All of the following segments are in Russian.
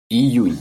Июнь.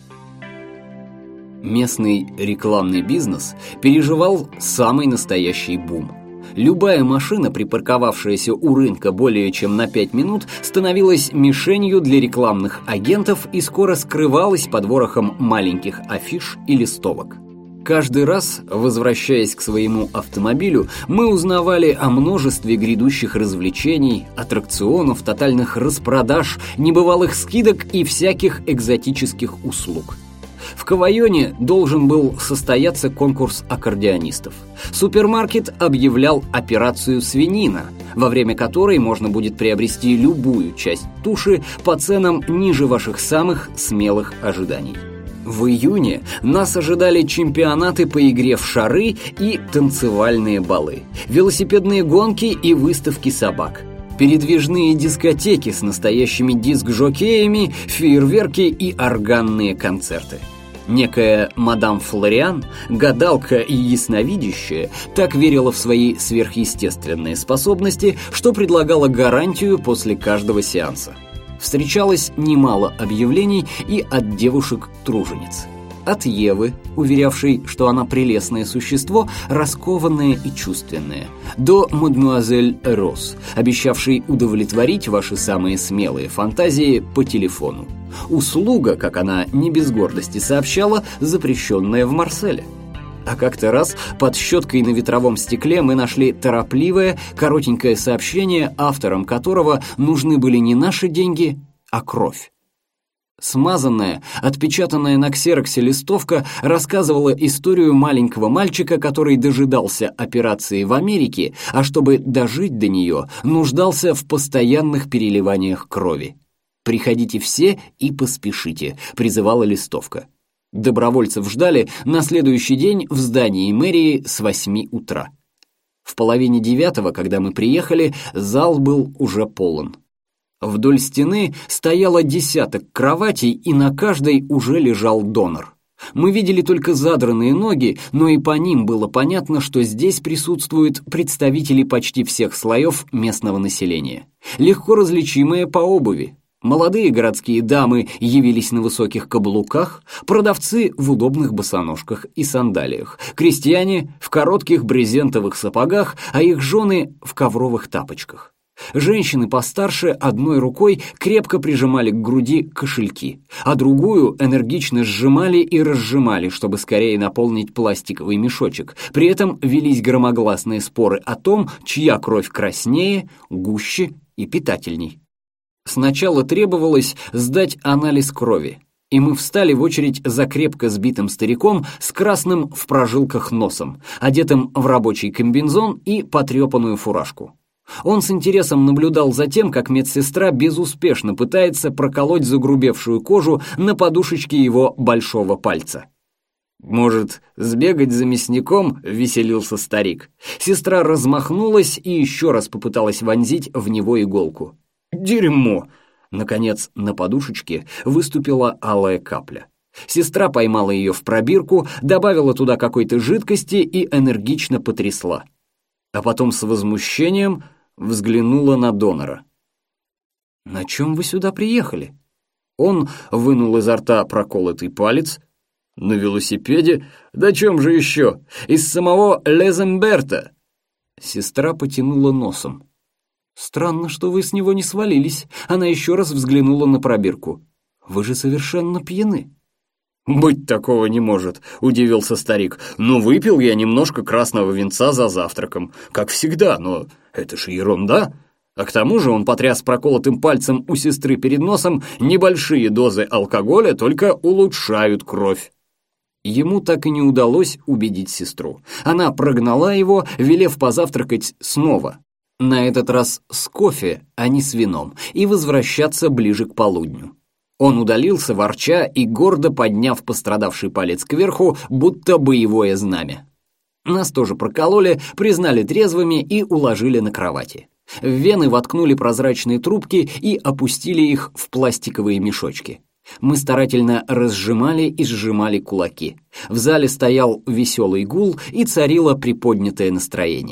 Местный рекламный бизнес переживал самый настоящий бум. Любая машина, припарковавшаяся у рынка более чем на 5 минут, становилась мишенью для рекламных агентов и скоро скрывалась под ворохом маленьких афиш и листовок. Каждый раз, возвращаясь к своему автомобилю, мы узнавали о множестве грядущих развлечений, аттракционов, тотальных распродаж, небывалых скидок и всяких экзотических услуг. В Кавайоне должен был состояться конкурс аккордеонистов. Супермаркет объявлял операцию «Свинина», во время которой можно будет приобрести любую часть туши по ценам ниже ваших самых смелых ожиданий. В июне нас ожидали чемпионаты по игре в шары и танцевальные балы, велосипедные гонки и выставки собак, передвижные дискотеки с настоящими диск-жокеями, фейерверки и органные концерты. Некая мадам Флориан, гадалка и ясновидящая, так верила в свои сверхъестественные способности, что предлагала гарантию после каждого сеанса. Встречалось немало объявлений и от девушек-тружениц. От Евы, уверявшей, что она прелестное существо, раскованное и чувственное, до мадемуазель Рос, обещавшей удовлетворить ваши самые смелые фантазии по телефону. Услуга, как она не без гордости сообщала, запрещенная в Марселе. А как-то раз под щеткой на ветровом стекле мы нашли торопливое, коротенькое сообщение, автором которого нужны были не наши деньги, а кровь. Смазанная, отпечатанная на ксероксе листовка рассказывала историю маленького мальчика, который дожидался операции в Америке, а чтобы дожить до нее, нуждался в постоянных переливаниях крови. «Приходите все и поспешите», — призывала листовка. Добровольцев ждали на следующий день в здании мэрии с 8 утра. В половине 9, когда мы приехали, зал был уже полон. Вдоль стены стояло десяток кроватей, и на каждой уже лежал донор. Мы видели только задранные ноги, но и по ним было понятно, что здесь присутствуют представители почти всех слоев местного населения, легко различимые по обуви. Молодые городские дамы явились на высоких каблуках, продавцы в удобных босоножках и сандалиях, крестьяне в коротких брезентовых сапогах, а их жены в ковровых тапочках. Женщины постарше одной рукой крепко прижимали к груди кошельки, а другую энергично сжимали и разжимали, чтобы скорее наполнить пластиковый мешочек. При этом велись громогласные споры о том, чья кровь краснее, гуще и питательней. Сначала требовалось сдать анализ крови, и мы встали в очередь за крепко сбитым стариком с красным в прожилках носом, одетым в рабочий комбинезон и потрепанную фуражку. Он с интересом наблюдал за тем, как медсестра безуспешно пытается проколоть загрубевшую кожу на подушечке его большого пальца. «Может, сбегать за мясником?» — веселился старик. Сестра размахнулась и еще раз попыталась вонзить в него иголку. «Дерьмо!» Наконец, на подушечке выступила алая капля. Сестра поймала ее в пробирку, добавила туда какой-то жидкости и энергично потрясла. А потом с возмущением взглянула на донора. «На чем вы сюда приехали?» Он вынул изо рта проколотый палец. «На велосипеде? Да чем же еще? Из самого Леземберта!» Сестра потянула носом. «Странно, что вы с него не свалились». Она еще раз взглянула на пробирку. «Вы же совершенно пьяны». «Быть такого не может», — удивился старик. «Но выпил я немножко красного винца за завтраком, как всегда, но это же ерунда». А к тому же он потряс проколотым пальцем у сестры перед носом: небольшие дозы алкоголя только улучшают кровь. Ему так и не удалось убедить сестру. Она прогнала его, велев позавтракать снова. На этот раз с кофе, а не с вином, и возвращаться ближе к полудню. Он удалился, ворча и гордо подняв пострадавший палец кверху, будто боевое знамя. Нас тоже прокололи, признали трезвыми и уложили на кровати. В вены воткнули прозрачные трубки и опустили их в пластиковые мешочки. Мы старательно разжимали и сжимали кулаки. В зале стоял веселый гул и царило приподнятое настроение.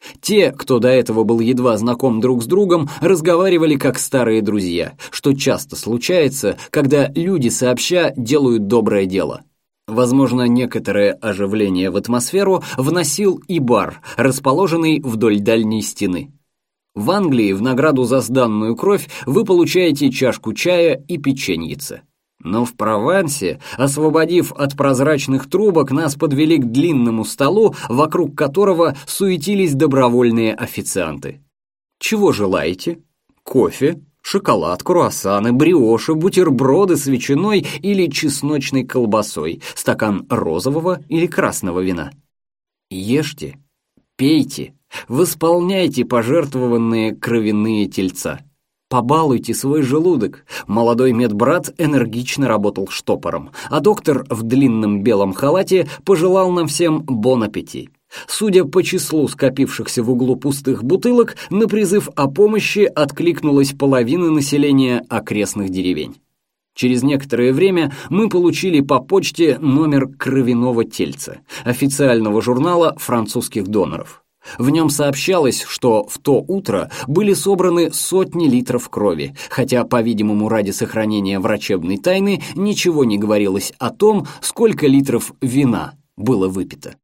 Те, кто до этого был едва знаком друг с другом, разговаривали как старые друзья, что часто случается, когда люди сообща делают доброе дело. Возможно, некоторое оживление в атмосферу вносил и бар, расположенный вдоль дальней стены. В Англии в награду за сданную кровь вы получаете чашку чая и печеньице. Но в Провансе, освободив от прозрачных трубок, нас подвели к длинному столу, вокруг которого суетились добровольные официанты. Чего желаете? Кофе, шоколад, круассаны, бриоши, бутерброды с ветчиной или чесночной колбасой, стакан розового или красного вина. Ешьте, пейте, восполняйте пожертвованные кровяные тельца. Побалуйте свой желудок. Молодой медбрат энергично работал штопором, а доктор в длинном белом халате пожелал нам всем бон аппетит. Судя по числу скопившихся в углу пустых бутылок, на призыв о помощи откликнулась половина населения окрестных деревень. Через некоторое время мы получили по почте номер кровяного тельца, официального журнала французских доноров. В нем сообщалось, что в то утро были собраны сотни литров крови, хотя, по-видимому, ради сохранения врачебной тайны ничего не говорилось о том, сколько литров вина было выпито.